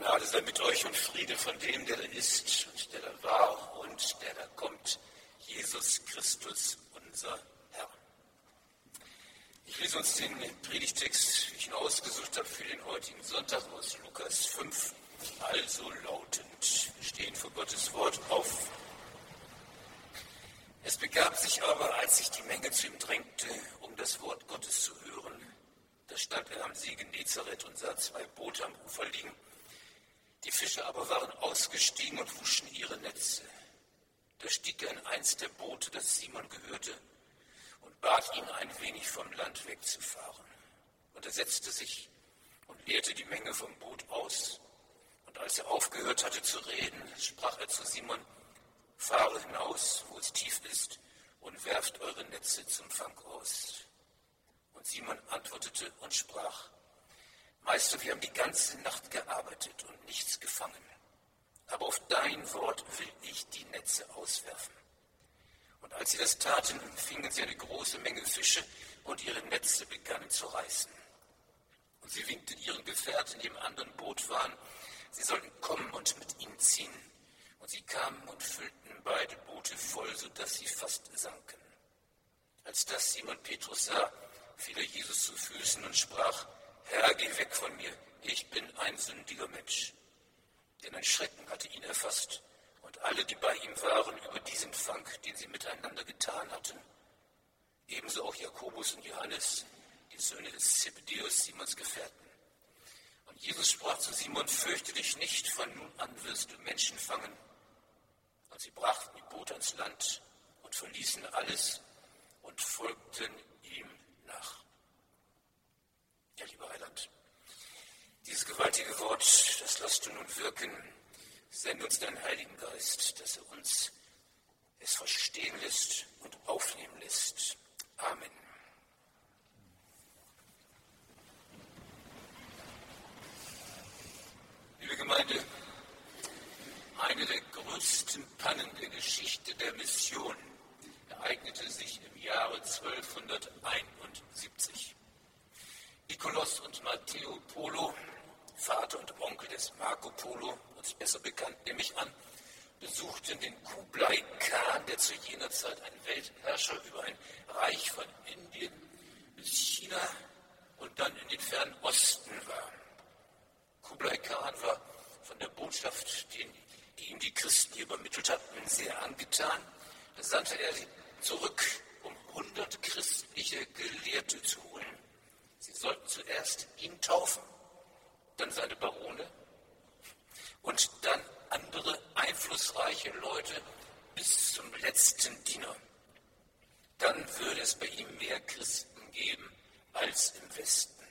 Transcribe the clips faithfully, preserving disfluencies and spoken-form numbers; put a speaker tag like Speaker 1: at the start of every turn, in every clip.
Speaker 1: Gnade sei mit euch und Friede von dem, der da ist und der da war und der da kommt, Jesus Christus, unser Herr. Ich lese uns den Predigtext, wie ich ihn ausgesucht habe für den heutigen Sonntag, aus Lukas fünf, also lautend. Wir stehen vor Gottes Wort auf. Es begab sich aber, als sich die Menge zu ihm drängte, um das Wort Gottes zu hören, da stand er am See Genezareth und sah zwei Boote am Ufer liegen. Die Fischer aber waren ausgestiegen und wuschen ihre Netze. Da stieg er in eins der Boote, das Simon gehörte, und bat ihn, ein wenig vom Land wegzufahren. Und er setzte sich und leerte die Menge vom Boot aus. Und als er aufgehört hatte zu reden, sprach er zu Simon: Fahre hinaus, wo es tief ist, und werft eure Netze zum Fang aus. Und Simon antwortete und sprach: Meister, wir haben die ganze Nacht gearbeitet und nichts gefangen. Aber auf dein Wort will ich die Netze auswerfen. Und als sie das taten, fingen sie eine große Menge Fische, und ihre Netze begannen zu reißen. Und sie winkten ihren Gefährten, die im anderen Boot waren, sie sollten kommen und mit ihnen ziehen. Und sie kamen und füllten beide Boote voll, sodass sie fast sanken. Als das Simon Petrus sah, fiel er Jesus zu Füßen und sprach: Herr, geh weg von mir, ich bin ein sündiger Mensch. Denn ein Schrecken hatte ihn erfasst und alle, die bei ihm waren, über diesen Fang, den sie miteinander getan hatten. Ebenso auch Jakobus und Johannes, die Söhne des Zebedeus, Simons Gefährten. Und Jesus sprach zu Simon: Fürchte dich nicht, von nun an wirst du Menschen fangen. Und sie brachten die Boote ans Land und verließen alles und folgten ihm nach. Ja, lieber Heiland, dieses gewaltige Wort, das lässt du nun wirken. Sende uns deinen Heiligen Geist, dass er uns es verstehen lässt und aufnehmen lässt. Amen. Liebe Gemeinde, eine der größten Pannen der Geschichte der Mission ereignete sich im Jahre zwölfhunderteinundsiebzig. Nikolaus und Matteo Polo, Vater und Onkel des Marco Polo, uns besser bekannt, nehme ich an, besuchten den Kublai Khan, der zu jener Zeit ein Weltherrscher über ein Reich von Indien bis China und dann in den fernen Osten war. Kublai Khan war von der Botschaft, die, die ihm die Christen übermittelt hatten, sehr angetan. Da sandte er sie zurück, um hundert christliche Gelehrte zu holen. Sie sollten zuerst ihn taufen, dann seine Barone und dann andere einflussreiche Leute bis zum letzten Diener. Dann würde es bei ihm mehr Christen geben als im Westen.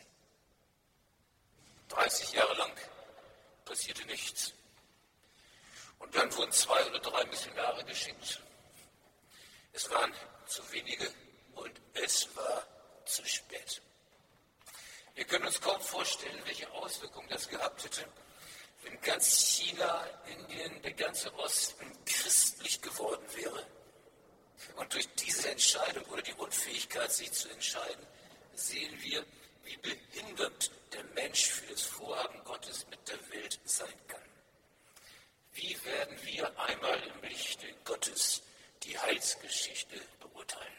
Speaker 1: dreißig Jahre lang passierte nichts. Und dann wurden zwei oder drei Missionare geschickt. Es waren zu wenige und es war zu spät. Wir können uns kaum vorstellen, welche Auswirkungen das gehabt hätte, wenn ganz China, Indien, der ganze Osten christlich geworden wäre. Und durch diese Entscheidung oder die Unfähigkeit, sich zu entscheiden, sehen wir, wie behindert der Mensch für das Vorhaben Gottes mit der Welt sein kann. Wie werden wir einmal im Lichte Gottes die Heilsgeschichte beurteilen?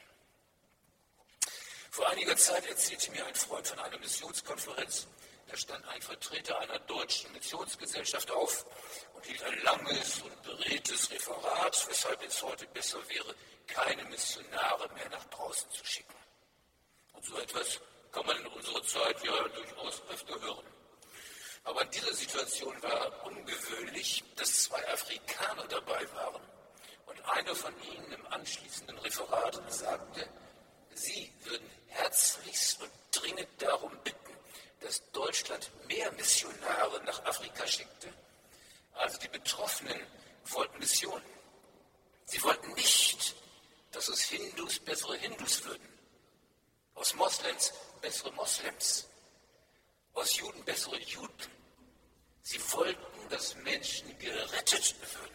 Speaker 1: Vor einiger Zeit erzählte mir ein Freund von einer Missionskonferenz. Da stand ein Vertreter einer deutschen Missionsgesellschaft auf und hielt ein langes und beredtes Referat, weshalb es heute besser wäre, keine Missionare mehr nach draußen zu schicken. Und so etwas kann man in unserer Zeit ja durchaus öfter hören. Aber in dieser Situation war ungewöhnlich, dass zwei Afrikaner dabei waren. Und einer von ihnen im anschließenden Referat sagte, sie würden herzlichst und dringend darum bitten, dass Deutschland mehr Missionare nach Afrika schickte. Also die Betroffenen wollten Mission. Sie wollten nicht, dass aus Hindus bessere Hindus würden, aus Moslems bessere Moslems, aus Juden bessere Juden. Sie wollten, dass Menschen gerettet würden.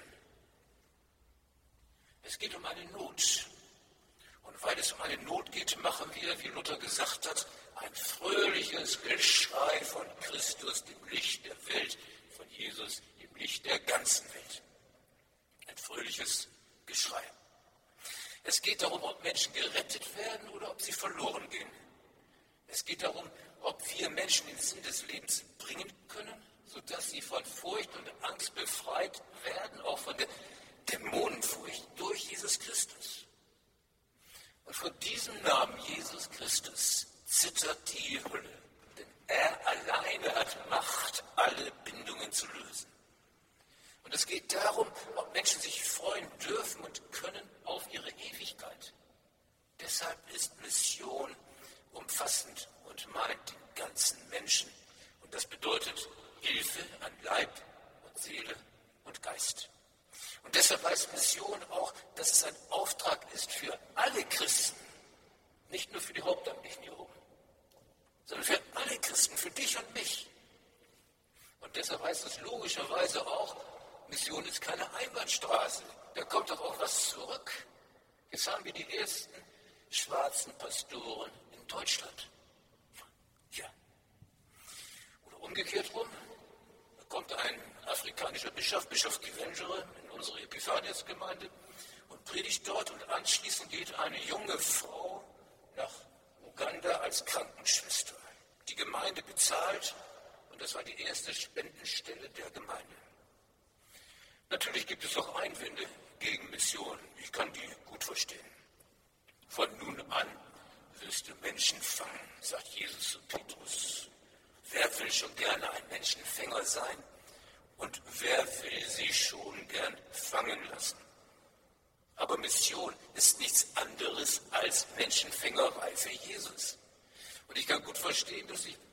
Speaker 1: Es geht um eine Not. Und weil es um eine Not geht, machen wir, wie Luther gesagt hat, ein fröhliches Geschrei von Christus, dem Licht der Welt, von Jesus im Licht der ganzen Welt. Ein fröhliches Geschrei. Es geht darum, ob Menschen gerettet werden oder ob sie verloren gehen. Es geht darum, ob wir Menschen den Sinn des Lebens bringen können, sodass sie von Furcht und Angst befreit werden, auch von der Dämonenfurcht durch Jesus Christus. Und vor diesem Namen Jesus Christus zittert die Hölle, denn er alleine hat Macht, alle Bindungen zu lösen. Und es geht darum, ob Menschen sich freuen dürfen und können auf ihre Ewigkeit. Deshalb ist Mission umfassend und meint den ganzen Menschen. Und das bedeutet Hilfe an Leib und Seele und Geist. Und deshalb heißt Mission auch, dass es ein Auftrag ist für alle Christen, nicht nur für die Hauptamtlichen hier oben, sondern für alle Christen, für dich und mich. Und deshalb heißt es logischerweise auch, Mission ist keine Einbahnstraße, da kommt doch auch was zurück. Jetzt haben wir die ersten schwarzen Pastoren in Deutschland. Ja. Oder umgekehrt rum, da kommt ein afrikanischer Bischof, Bischof Kivengere, in unsere Epiphanias-Gemeinde und predigt dort und anschließend geht eine junge Frau nach Uganda als Krankenschwester. Die Gemeinde bezahlt und das war die erste Spendenstelle der Gemeinde. Natürlich gibt es auch Einwände gegen Mission. Ich kann die gut verstehen. Von nun an wirst du Menschen fangen, sagt Jesus zu Petrus. Wer will schon gerne ein Menschenfänger sein? Und wer will sie schon gern fangen lassen? Aber Mission ist nichts anderes als Menschenfängerei für Jesus. Und ich kann gut verstehen, dass, ich,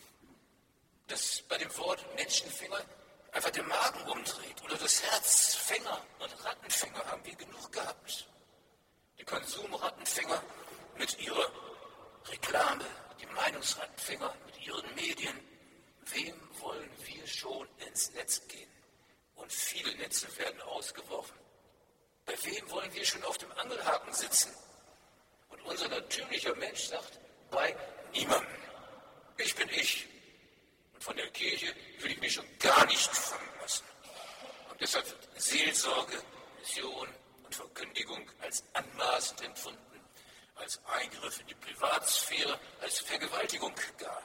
Speaker 1: dass bei dem Wort Menschenfänger einfach der Magen umdreht oder das Herz. Fänger und Rattenfänger haben wir genug gehabt. Die Konsumrattenfänger mit ihrer Reklame, die Meinungsrattenfänger mit ihren Medien. Wem wollen wir schon ins Netz gehen? Und viele Netze werden ausgeworfen. Bei wem wollen wir schon auf dem Angelhaken sitzen? Und unser natürlicher Mensch sagt, bei niemandem. Ich bin ich. Und von der Kirche will ich mich schon gar nicht fangen lassen. Und deshalb wird Seelsorge, Mission und Verkündigung als anmaßend empfunden, als Eingriff in die Privatsphäre, als Vergewaltigung gar.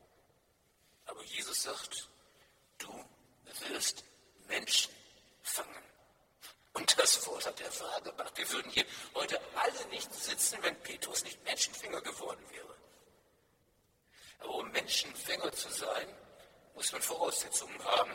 Speaker 1: Aber Jesus sagt, du wirst Menschen fangen. Und das Wort hat er wahr gemacht. Wir würden hier heute alle nicht sitzen, wenn Petrus nicht Menschenfänger geworden wäre. Aber um Menschenfänger zu sein, muss man Voraussetzungen haben.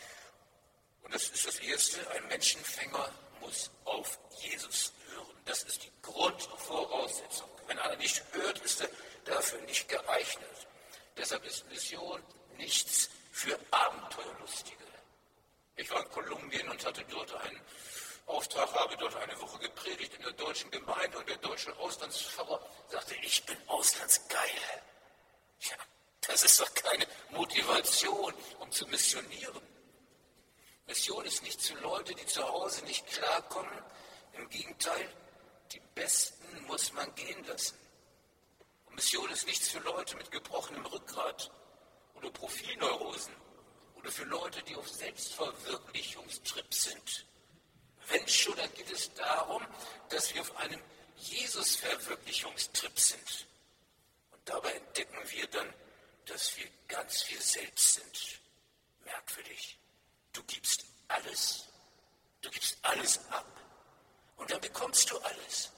Speaker 1: Und das ist das Erste, ein Menschenfänger muss auf Jesus hören. Das ist die Grundvoraussetzung. Wenn einer nicht hört, ist er dafür nicht geeignet. Deshalb ist Mission nichts für Abenteuerlustige. Ich war in Kolumbien und hatte dort einen Auftrag, habe dort eine Woche gepredigt in der deutschen Gemeinde und der deutsche Auslandspfarrer sagte, ich bin auslandsgeil. Ja, das ist doch keine Motivation, um zu missionieren. Mission ist nicht für Leute, die zu Hause nicht klarkommen. Im Gegenteil, die Besten muss man gehen lassen. Und Mission ist nichts für Leute mit gebrochenem Rückgrat oder Profilneurosen oder für Leute, die auf Selbstverwirklichungstrip sind. Wenn schon, dann geht es darum, dass wir auf einem Jesus-Verwirklichungstrip sind. Und dabei entdecken wir dann, dass wir ganz wir selbst sind. Merkwürdig. Du gibst alles. Du gibst alles ab. Und dann bekommst du alles.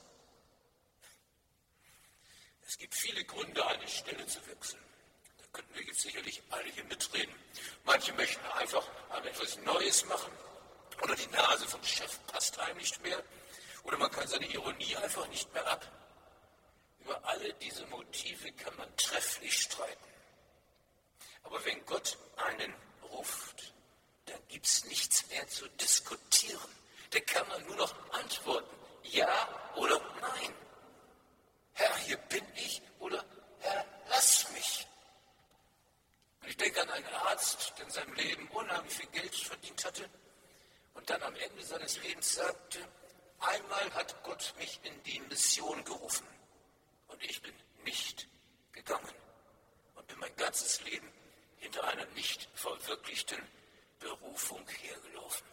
Speaker 1: Es gibt viele Gründe, eine Stelle zu wechseln. Da könnten wir jetzt sicherlich alle hier mitreden. Manche möchten einfach etwas Neues machen. Oder die Nase vom Chef passt einem nicht mehr. Oder man kann seine Ironie einfach nicht mehr ab. Über alle diese Motive kann man trefflich streiten. Aber wenn Gott einen ruft, dann gibt es nichts mehr zu diskutieren. Da kann man nur noch antworten, ja oder nein. Herr, hier bin ich oder Herr, lass mich. Und ich denke an einen Arzt, der in seinem Leben unheimlich viel Geld verdient hatte und dann am Ende seines Lebens sagte, einmal hat Gott mich in die Mission gerufen und ich bin nicht gegangen und bin mein ganzes Leben hinter einer nicht verwirklichten Funk hergelaufen.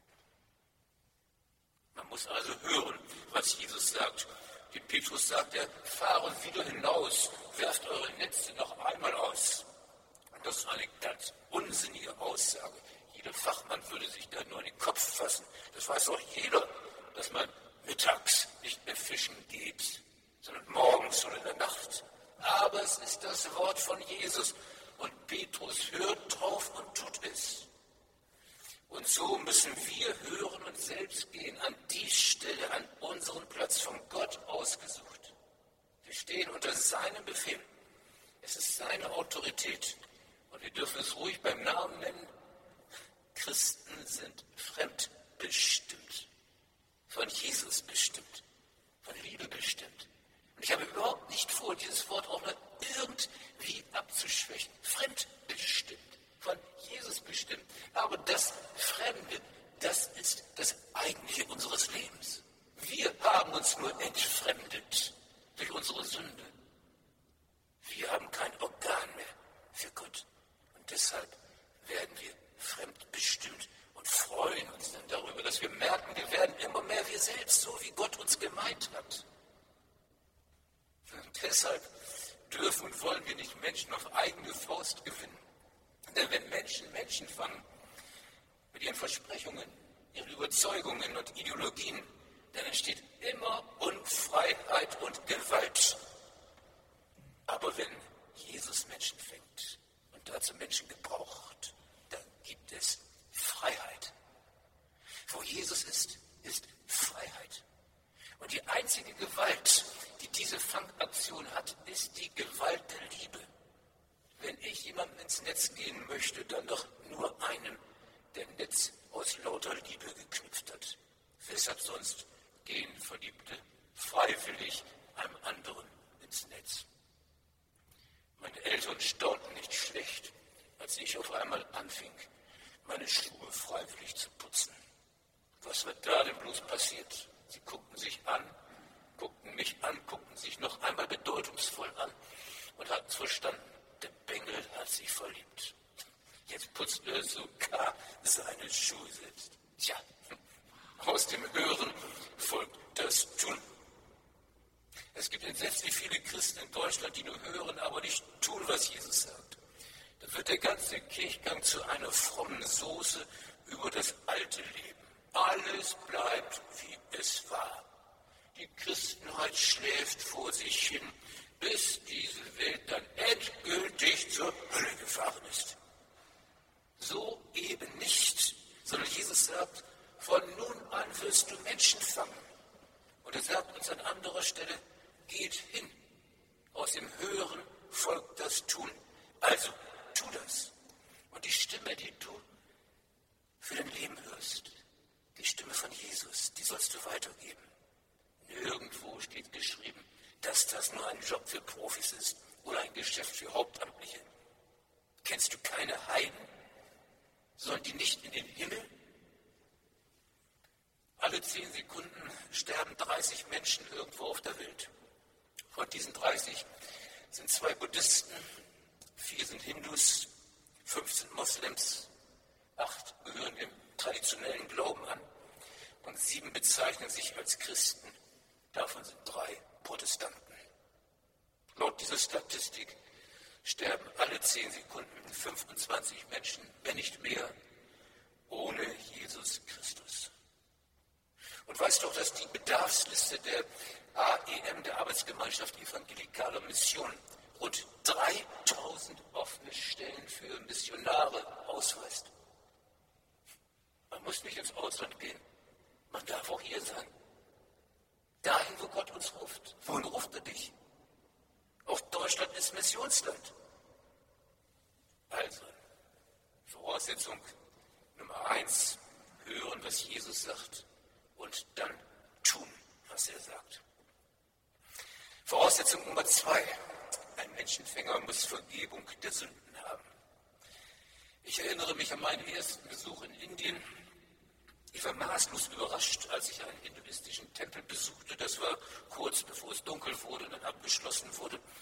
Speaker 1: Man muss also hören, was Jesus sagt. Dem Petrus sagt er, fahre wieder hinaus, werft eure Netze noch einmal aus. Und das ist eine ganz unsinnige Aussage. Jeder Fachmann würde sich da nur in den Kopf fassen. Das weiß auch jeder, dass man mittags nicht mehr fischen geht, sondern morgens oder in der Nacht. Aber es ist das Wort von Jesus und Petrus hört drauf und tut es. Und so müssen wir hören und selbst gehen an die Stelle, an unseren Platz von Gott ausgesucht. Wir stehen unter seinem Befehl. Es ist seine Autorität. Und wir dürfen es ruhig beim Namen nennen. Christen sind fremdbestimmt. Von Jesus bestimmt. Von Liebe bestimmt. Und ich habe überhaupt nicht vor, dieses Wort auch nur irgendwie abzuschwächen. Fremdbestimmt. Von Jesus bestimmt. Aber das Fremde, das ist das Eigentliche unseres Lebens. Wir haben uns nur entfremdet durch unsere Sünde. Wir haben kein Organ mehr für Gott. Und deshalb werden wir fremdbestimmt und freuen uns dann darüber, dass wir merken, wir werden immer mehr wir selbst, so wie Gott uns gemeint hat. Und deshalb dürfen und wollen wir nicht Menschen auf eigene Faust gewinnen. Denn wenn Menschen Menschen fangen, mit ihren Versprechungen, ihren Überzeugungen und Ideologien, dann entsteht immer Unfreiheit und Gewalt. Aber wenn Jesus Menschen fängt und dazu Menschen gebraucht, dann gibt es Freiheit. Wo Jesus ist, ist Freiheit. Und die einzige Gewalt, die diese Fangaktion hat, ist die Gewalt der Liebe. Wenn ich jemandem ins Netz gehen möchte, dann doch nur einem, der ein Netz aus lauter Liebe geknüpft hat. Weshalb sonst gehen Verliebte freiwillig einem anderen ins Netz? Meine Eltern staunten nicht schlecht, als ich auf einmal anfing, meine Schuhe freiwillig zu putzen. Was war da denn bloß passiert? Sie guckten sich an, guckten mich an, guckten sich noch einmal bedeutungsvoll an und hatten es verstanden. Der Bengel hat sich verliebt. Jetzt putzt er sogar seine Schuhe selbst. Tja, aus dem Hören folgt das Tun. Es gibt entsetzlich viele Christen in Deutschland, die nur hören, aber nicht tun, was Jesus sagt. Da wird der ganze Kirchgang zu einer frommen Soße über das alte Leben. Alles bleibt, wie es war. Die Christenheit schläft vor sich hin, bis diese Welt dann endgültig zur Hölle gefahren ist. So eben nicht, sondern Jesus sagt, von nun an wirst du Menschen fangen. Und er sagt uns an anderer Stelle, geht hin. Aus dem Hören folgt das Tun. Also, tu das. Und die Stimme, die du für dein Leben hörst, die Stimme von Jesus, die sollst du weitergeben. Nirgendwo steht geschrieben, dass das nur ein Job für Profis ist oder ein Geschäft für Hauptamtliche. Kennst du keine Heiden? Sollen die nicht in den Himmel? Alle zehn Sekunden sterben dreißig Menschen irgendwo auf der Welt. Von diesen dreißig sind zwei Buddhisten, vier sind Hindus, fünf sind Moslems, acht gehören dem traditionellen Glauben an und sieben bezeichnen sich als Christen. Davon sind drei Protestanten. Laut dieser Statistik sterben alle zehn Sekunden fünfundzwanzig Menschen, wenn nicht mehr, ohne Jesus Christus. Und weißt doch, dass die Bedarfsliste der A E M, der Arbeitsgemeinschaft Evangelikaler Mission, rund dreitausend offene Stellen für Missionare ausweist. Man muss nicht ins Ausland gehen. Man darf auch hier sein. Dahin, wo Gott uns ruft. Wohin ruft er dich? Auch Deutschland ist Missionsland. Also, Voraussetzung Nummer eins, hören, was Jesus sagt und dann tun, was er sagt. Voraussetzung Nummer zwei, ein Menschenfänger muss Vergebung der Sünden haben. Ich erinnere mich an meinen ersten Besuch in Indien. Ich war maßlos überrascht, als ich einen hinduistischen Tempel besuchte. Das war kurz bevor es dunkel wurde und dann abgeschlossen wurde.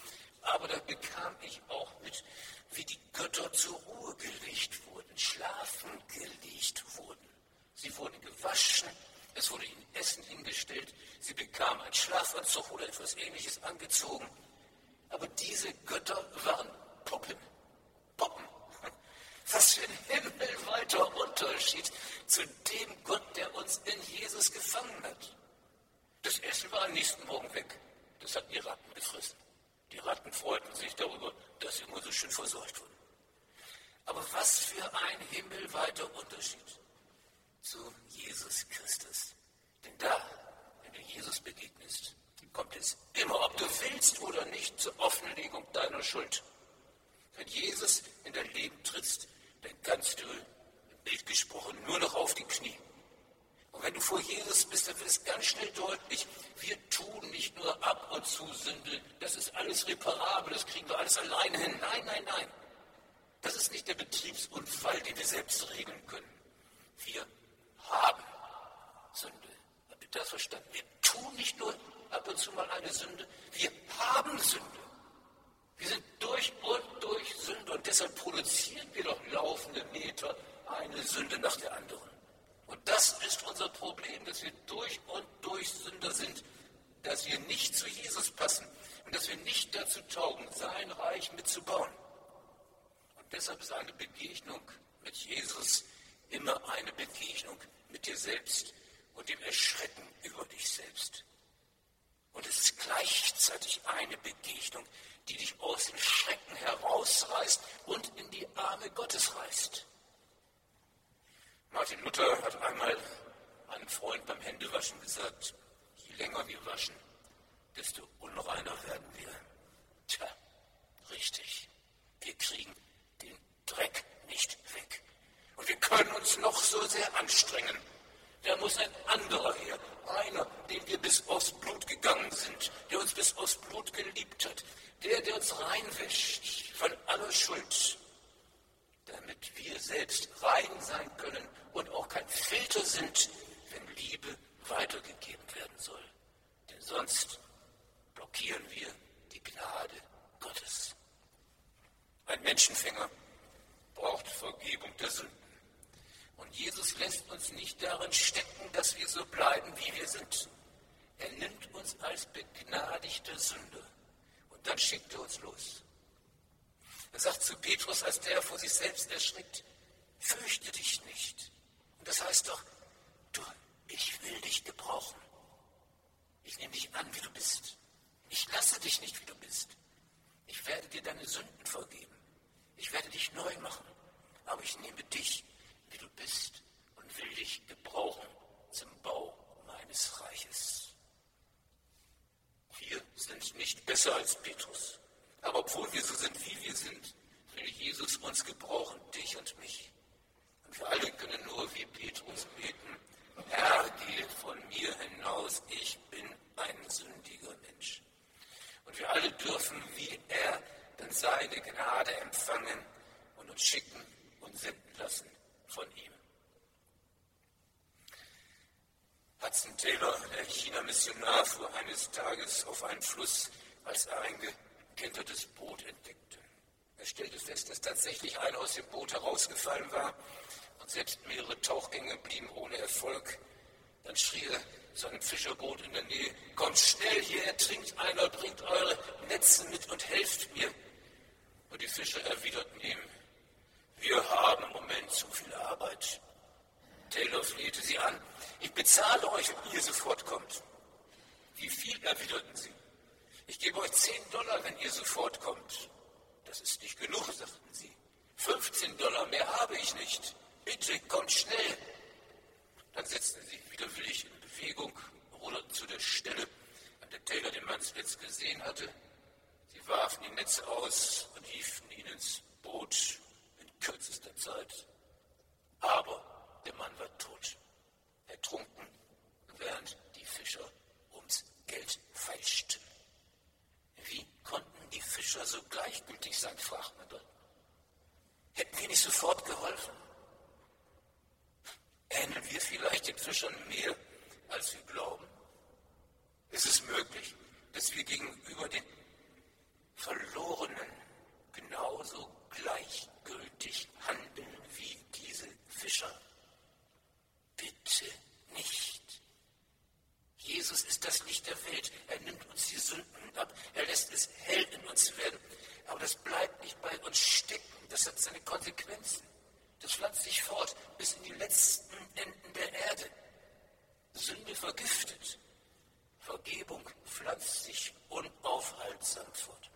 Speaker 1: Aber da bekam ich auch mit, wie die Götter zur Ruhe gelegt wurden, schlafen gelegt wurden. Sie wurden gewaschen, es wurde ihnen Essen hingestellt, sie bekamen einen Schlafanzug oder etwas Ähnliches angezogen. Aber diese Götter waren Puppen. Puppen. Was für ein himmelweiter Unterschied zu dem Gott, der uns in Jesus gefangen hat. Das Essen war am nächsten Morgen weg. Das hatten die Ratten gefressen. Die Ratten freuten sich darüber, dass sie immer so schön versorgt wurden. Aber was für ein himmelweiter Unterschied zu Jesus Christus. Denn da, wenn du Jesus begegnest, kommt es immer, ob du willst oder nicht, zur Offenlegung deiner Schuld. Wenn Jesus in dein Leben trittst, dann kannst du, im Bild gesprochen, nur noch auf die Knie. Und wenn du vor Jesus bist, dann wird es ganz schnell deutlich, wir tun nicht nur ab und zu Sünde, das ist alles reparabel, das kriegen wir alles alleine hin. Nein, nein, nein. Das ist nicht der Betriebsunfall, den wir selbst regeln können. Wir haben Sünde. Habt ihr das verstanden? Wir tun nicht nur ab und zu mal eine Sünde, wir haben Sünde. Wir sind durch und durch Sünde und deshalb produzieren wir doch laufende Meter eine Sünde nach der anderen. Und das ist unser Problem, dass wir durch und durch Sünder sind, dass wir nicht zu Jesus passen und dass wir nicht dazu taugen, sein Reich mitzubauen. Und deshalb ist eine Begegnung mit Jesus immer eine Begegnung mit dir selbst und dem Erschrecken über dich selbst. Und es ist gleichzeitig eine Begegnung, die dich aus dem Schrecken herausreißt und in die Arme Gottes reißt. Martin Luther hat einmal einem Freund beim Händewaschen gesagt, je länger wir waschen, desto unreiner werden wir. Tja, richtig, wir kriegen den Dreck nicht weg. Und wir können uns noch so sehr anstrengen. Da muss ein anderer her, einer, dem wir bis aufs Blut gegangen sind, der uns bis aufs Blut geliebt hat, der, der uns reinwäscht von aller Schuld, damit wir selbst rein sein können und auch kein Filter sind, wenn Liebe weitergegeben werden soll. Denn sonst blockieren wir die Gnade Gottes. Ein Menschenfänger braucht Vergebung der Sünden. Und Jesus lässt uns nicht darin stecken, dass wir so bleiben, wie wir sind. Er nimmt uns als begnadigte Sünder. Und dann schickt er uns los. Er sagt zu Petrus, als der vor sich selbst erschrickt, fürchte dich nicht. Und das heißt doch, du, ich will dich gebrauchen. Ich nehme dich an, wie du bist. Ich lasse dich nicht, wie du bist. Ich werde dir deine Sünden vergeben. Ich werde dich neu machen. Aber ich nehme dich, wie du bist, und will dich gebrauchen zum Bau meines Reiches. Wir sind nicht besser als Petrus. Aber obwohl wir so sind, wie wir sind, will Jesus uns gebrauchen, dich und mich. Und wir alle können nur wie Petrus beten, Herr, gehe von mir hinaus, ich bin ein sündiger Mensch. Und wir alle dürfen wie er dann seine Gnade empfangen und uns schicken und senden lassen von ihm. Hudson Taylor, der China-Missionar, fuhr eines Tages auf einen Fluss, als er ein gekentertes Boot entdeckte. Er stellte fest, dass tatsächlich einer aus dem Boot herausgefallen war und selbst mehrere Tauchgänge blieben ohne Erfolg. Dann schrie er zu einem Fischerboot in der Nähe, kommt schnell, hier ertrinkt einer, bringt eure Netze mit und helft mir. Und die Fischer erwiderten ihm, wir haben im Moment zu viel Arbeit. Taylor flehte sie an, ich bezahle euch, wenn ihr sofort kommt. Wie viel, erwiderten sie. Ich gebe euch zehn Dollar, wenn ihr sofort kommt. Das ist nicht genug, sagten sie. fünfzehn Dollar mehr habe ich nicht. Bitte, kommt schnell. Dann setzten sie sich widerwillig in Bewegung, ruderten zu der Stelle, an der Taylor den Mann zuletzt gesehen hatte. Sie warfen die Netze aus und hiefen ihn ins Boot in kürzester Zeit. Aber der Mann war tot, ertrunken, während die Fischer ums Geld feilschten. Wie konnten die Fischer so gleichgültig sein, fragt man dann. Hätten wir nicht sofort geholfen? Ähneln wir vielleicht den Fischern mehr, als wir glauben? Ist es möglich, dass wir gegenüber den Verlorenen genauso gleichgültig handeln wie diese Fischer? Bitte nicht. Jesus ist das Licht der Welt. Er nimmt uns die Sünden ab. Er lässt es hell in uns werden. Aber das bleibt nicht bei uns stecken. Das hat seine Konsequenzen. Das pflanzt sich fort bis in die letzten Enden der Erde. Sünde vergiftet. Vergebung pflanzt sich unaufhaltsam fort.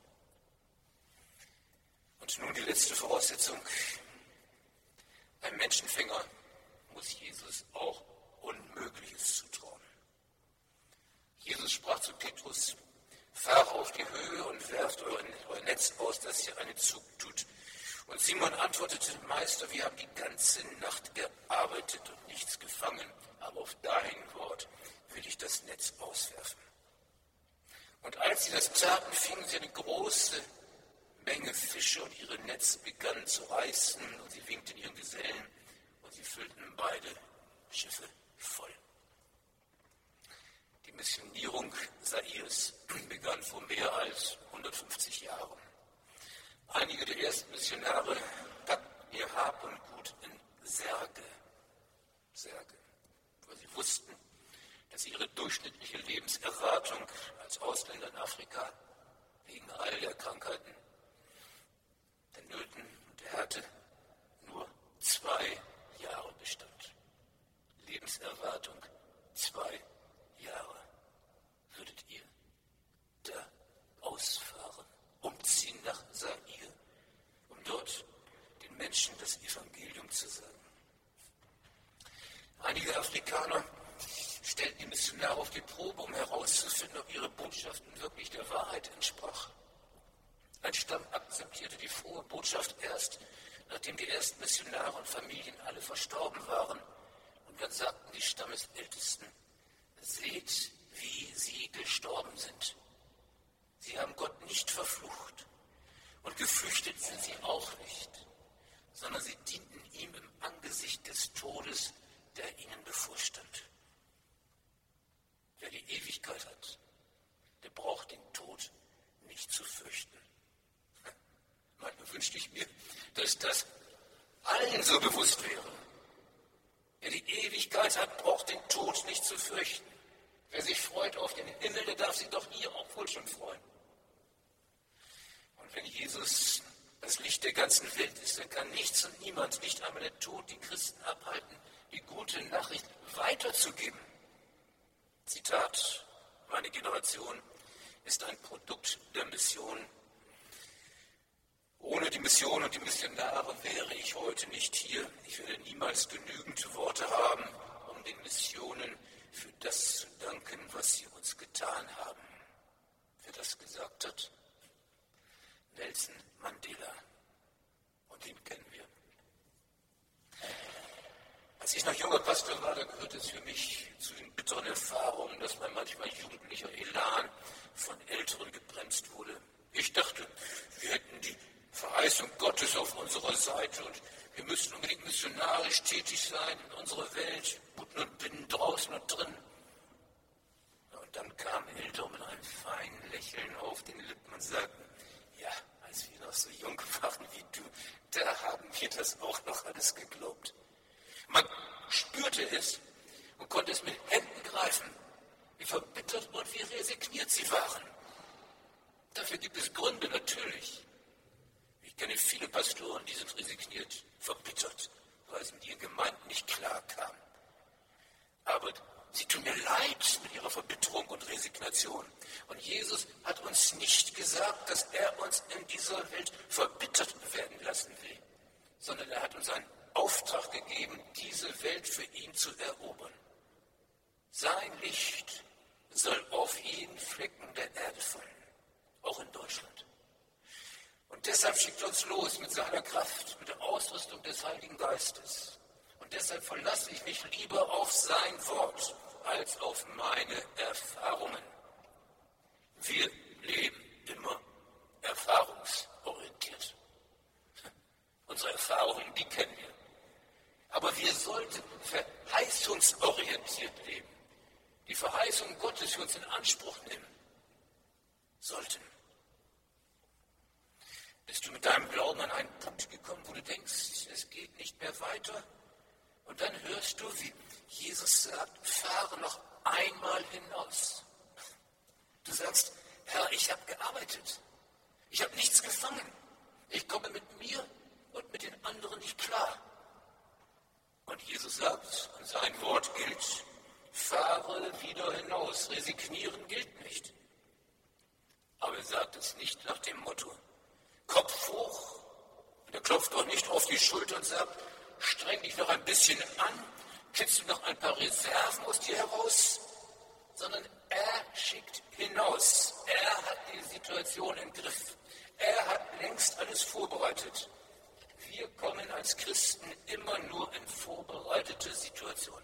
Speaker 1: Und nun die letzte Voraussetzung. Ein Menschenfänger muss Jesus auch Unmögliches zutrauen. Jesus sprach zu Petrus: Fahre auf die Höhe und werft euer, euer Netz aus, dass ihr einen Zug tut. Und Simon antwortete: Meister, wir haben die ganze Nacht gearbeitet und nichts gefangen, aber auf dein Wort will ich das Netz auswerfen. Und als sie das taten, fingen sie eine große Menge Fische und ihre Netze begannen zu reißen und sie winkten ihren Gesellen und sie füllten beide Schiffe voll. Die Missionierung Sairs begann vor mehr als hundertfünfzig Jahren. Einige der ersten Missionare packten ihr Hab und Gut in Särge, Särge, weil sie wussten, dass ihre durchschnittliche Lebenserwartung als Ausländer in Afrika wegen all der Krankheiten, der Nöten und der Härte nur zwei Jahre bestand. Lebenserwartung zwei Jahre. Würdet ihr da ausfahren, umziehen nach Zaire, um dort den Menschen das Evangelium zu sagen? Einige Afrikaner stellten die Missionare auf die Probe, um herauszufinden, ob ihre Botschaften wirklich der Wahrheit entsprach. Ein Stamm akzeptierte die frohe Botschaft erst, nachdem die ersten Missionare und Familien alle verstorben waren. Und dann sagten die Stammesältesten: Seht, wie sie gestorben sind. Sie haben Gott nicht verflucht und gefürchtet sind sie auch nicht, sondern sie dienten ihm im Angesicht des Todes, der ihnen bevorstand. Wer die Ewigkeit hat, der braucht den Tod nicht zu fürchten. Manchmal wünschte ich mir, dass das allen so bewusst wäre. Wer die Ewigkeit hat, braucht den Tod nicht zu fürchten. Wer sich freut auf den Himmel, der darf sich doch hier auch wohl schon freuen. Und wenn Jesus das Licht der ganzen Welt ist, dann kann nichts und niemand, nicht einmal der Tod, die Christen abhalten, die gute Nachricht weiterzugeben. Zitat: Meine Generation ist ein Produkt der Mission. Ohne die Mission und die Missionare wäre ich heute nicht hier. Ich werde niemals genügend Worte haben, um den Missionen für das zu danken, was sie uns getan haben. Wer das gesagt hat? Nelson Mandela. Und den kennen wir. Als ich noch junger Pastor war, da gehört es für mich zu den bitteren Erfahrungen, dass mein manchmal jugendlicher Elan von Älteren gebremst wurde. Ich dachte, wir hätten die Verheißung Gottes auf unserer Seite und wir müssen unbedingt missionarisch tätig sein in unserer Welt, unten und binnen, draußen und drin. Und dann kamen Ältere mit einem feinen Lächeln auf den Lippen und sagten: Ja, als wir noch so jung waren wie du, da haben wir das auch noch alles geglaubt. Man spürte es und konnte es mit Händen greifen, wie verbittert und wie resigniert sie waren. Dafür gibt es Gründe, natürlich. Ich kenne viele Pastoren, die sind resigniert, verbittert, weil es mit ihren Gemeinden nicht klar kam. Aber sie tun mir leid mit ihrer Verbitterung und Resignation. Und Jesus hat uns nicht gesagt, dass er uns in dieser Welt verbittert werden lassen will, sondern er hat uns einen Auftrag gegeben, diese Welt für ihn zu erobern. Sein Licht soll auf jeden Flecken der Erde fallen, auch in Deutschland. Und deshalb schickt er uns los mit seiner Kraft, mit der Ausrüstung des Heiligen Geistes. Und deshalb verlasse ich mich lieber auf sein Wort als auf meine Erfahrungen. Wir leben immer erfahrungsorientiert. Unsere Erfahrungen, die kennen wir. Aber wir sollten verheißungsorientiert leben. Die Verheißung Gottes für uns in Anspruch nehmen sollten. Bist du mit deinem Glauben an einen Punkt gekommen, wo du denkst, es geht nicht mehr weiter? Und dann hörst du, wie Jesus sagt, fahre noch einmal hinaus. Du sagst, Herr, ich habe gearbeitet. Ich habe nichts gefangen. Ich komme mit mir und mit den anderen nicht klar. Und Jesus sagt, und sein Wort gilt, fahre wieder hinaus. Resignieren gilt nicht. Aber er sagt es nicht nach dem Motto, Kopf hoch. Und er klopft auch nicht auf die Schulter und sagt, streng dich noch ein bisschen an, kitzel noch ein paar Reserven aus dir heraus, sondern er schickt hinaus. Er hat die Situation im Griff. Er hat längst alles vorbereitet. Wir kommen als Christen immer nur in vorbereitete Situationen.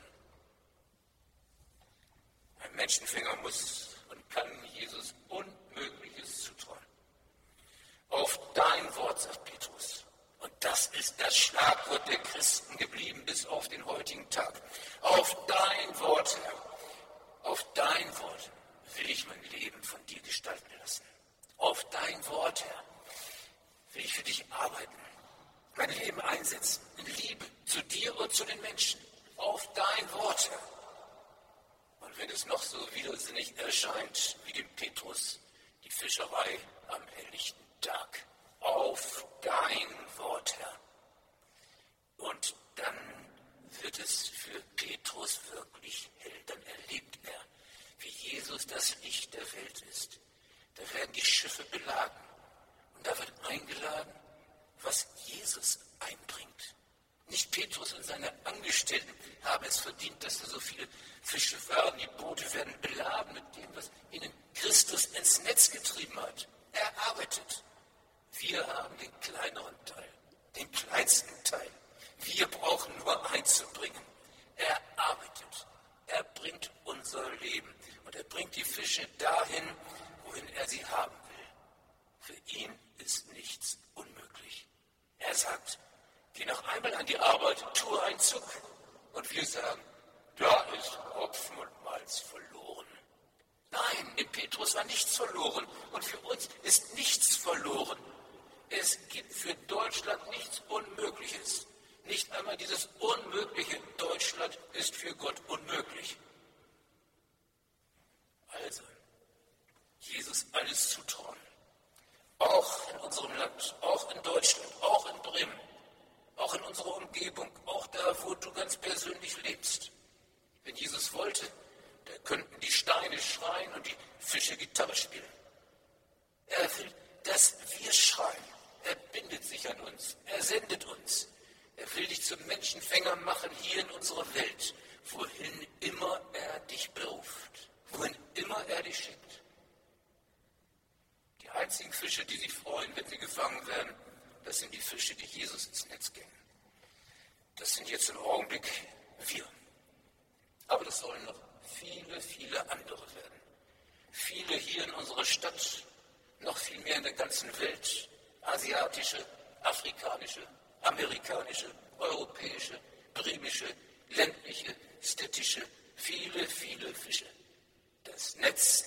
Speaker 1: Ein Menschenfänger muss und kann Jesus Unmögliches zutrauen. Auf dein Wort, sagt Petrus. Und das ist das Schlagwort der Christen geblieben bis auf den heutigen Tag. Auf dein Wort, Herr. Auf dein Wort will ich mein Leben von dir gestalten lassen. Auf dein Wort, Herr, will ich für dich arbeiten, mein Leben einsetzen, in Liebe zu dir und zu den Menschen. Auf dein Wort, Herr. Und wenn es noch so widersinnig erscheint, wie dem Petrus die Fischerei am helllichten Tag. Auf dein Wort, Herr. Und dann wird es für Petrus wirklich hell. Dann erlebt er, wie Jesus das Licht der Welt ist. Da werden die Schiffe beladen. Und da wird eingeladen, was Jesus einbringt. Nicht Petrus und seine Angestellten haben es verdient, dass da so viele Fische waren. Die Boote werden beladen mit dem, was ihnen Christus ins Netz getrieben hat. Er arbeitet. Wir haben den kleineren Teil, den kleinsten Teil. Wir brauchen nur einzubringen. Er arbeitet. Er bringt unser Leben. Und er bringt die Fische dahin, wohin er sie haben will. Für ihn ist nichts unmöglich. Er sagt, geh noch einmal an die Arbeit, tue einen Zug. Und wir sagen, da ist Hopfen und Malz verloren. Nein, in Petrus war nichts verloren. Und für uns ist nichts verloren. Es gibt für Deutschland nichts Unmögliches. Nicht einmal dieses unmögliche Deutschland ist für Gott unmöglich. Also, Jesus alles zutrauen. Auch in unserem Land, auch in Deutschland, auch in Bremen, auch in unserer Umgebung, auch da, wo du ganz persönlich lebst. Wenn Jesus wollte, da könnten die Steine schreien und die Fische Gitarre spielen. Er will, dass wir schreien. Er bindet sich an uns. Er sendet uns. Er will dich zum Menschenfänger machen hier in unserer Welt, wohin immer er dich beruft, wohin immer er dich schickt. Die einzigen Fische, die sich freuen, wenn sie gefangen werden, das sind die Fische, die Jesus ins Netz gehen. Das sind jetzt im Augenblick wir. Aber das sollen noch viele, viele andere werden. Viele hier in unserer Stadt, noch viel mehr in der ganzen Welt. Asiatische, afrikanische, amerikanische, europäische, bremische, ländliche, städtische, viele, viele Fische. Das Netz